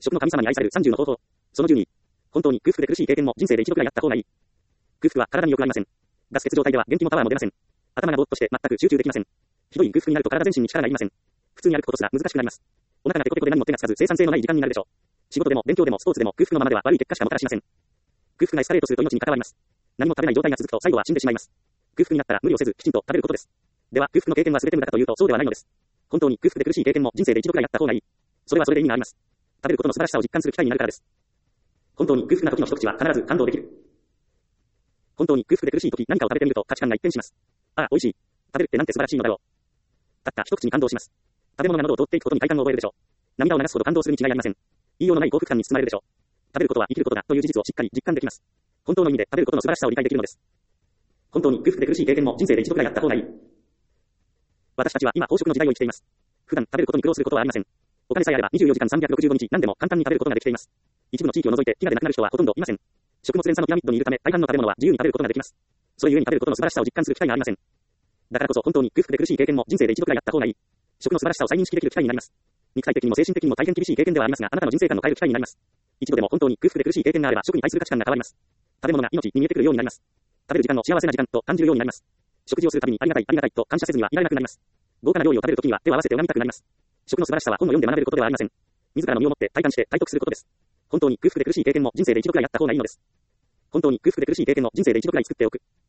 食の神様に愛される30の方法。その12。本当に空腹で苦しい経験も人生で一度くらいあった方がいい。空腹は体に良くありません。ガス欠状態では元気もパワーも出ません。頭がぼーっとして全く集中できません。ひどい空腹になると体全身に力がいりません。普通に歩くことすら難しくなります。お腹がペコペコで何も手がつかず生産性のない時間になるでしょう。仕事でも勉強でもスポーツでも空腹のままでは悪い結果しかもたらしません。空腹がエスカレートすると命に関わります。何も食べない状態が続くと最後は死んでしまいます。空腹になったら無理をせずきちんと食べることです。では空腹の経験は全て無駄かというとそうではないのです。本当に空腹で苦しい経験も人生で一度くらいあった方がいい。それはそれで意味があります。食べることの素晴らしさを実感する機会になるからです。本当に空腹な時の一口は必ず感動できる。本当に空腹で苦しい時何かを食べてみると価値観が一変します。ああ、美味しい。食べるってなんて素晴らしいのだろう。たった一口に感動します。食べ物が喉を通っていくことに快感を覚えるでしょう。涙を流すほど感動するに違いありません。言いようのない幸福感に包まれるでしょう。食べることは生きることだという事実をしっかり実感できます。本当の意味で食べることの素晴らしさを理解できるのです。本当に空腹で苦しい経験も人生で一度くらいあった方がいい。私たちは今飽食の時代を生きています。普段食べることに苦労することはありません。お金さえあれば24時間365日何でも簡単に食べることができています。一部の地域を除いて飢餓で亡くなる人はほとんどいません。食物連鎖のピラミッドにいるため大半の食べ物は自由に食べることができます。それゆえに食べることの素晴らしさを実感する機会がありません。だからこそ本当に空腹で苦しい経験も人生で一度くらいあった方がいい。食の素晴らしさを再認識できる機会になります。肉体的にも精神的にも大変厳しい経験ではありますが、あなたの人生観の変える機会になります。一度でも本当に空腹で苦しい経験があれば食に対する価値観が変わります。食べ物が命に見えてくるようになります。食べる時間の幸せな時間と感じるようになります。食事をするたびにありがたいありがたいと感謝せずにはいられなくなります。豪華な料理を食べるときには手を合わせて拝みたくなります。食の素晴らしさは本を読んで学べることではありません。自らの身をもって体感して体得することです。本当に空腹で苦しい経験も人生で一度くらいあった方がいいのです。本当に空腹で苦しい経験も人生で一度くらい作っておく。